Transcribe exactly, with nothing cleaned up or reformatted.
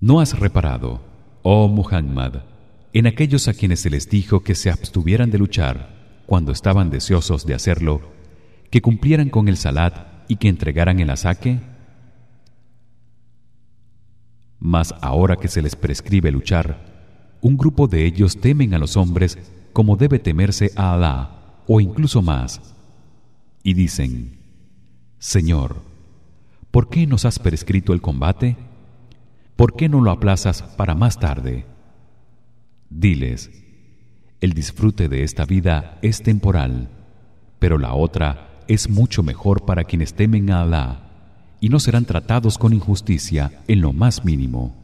¿No has reparado, oh Muhammad, en aquellos a quienes se les dijo que se abstuvieran de luchar cuando estaban deseosos de hacerlo, que cumplieran con el salat y que entregaran el asaque? Mas ahora que se les prescribe luchar, un grupo de ellos temen a los hombres como debe temerse a Alá, o incluso más, y dicen: Señor, ¿por qué nos has prescrito el combate? ¿Por qué no lo aplazas para más tarde? Diles: el disfrute de esta vida es temporal, pero la otra es mucho mejor para quienes temen a Alá, y no serán tratados con injusticia en lo más mínimo.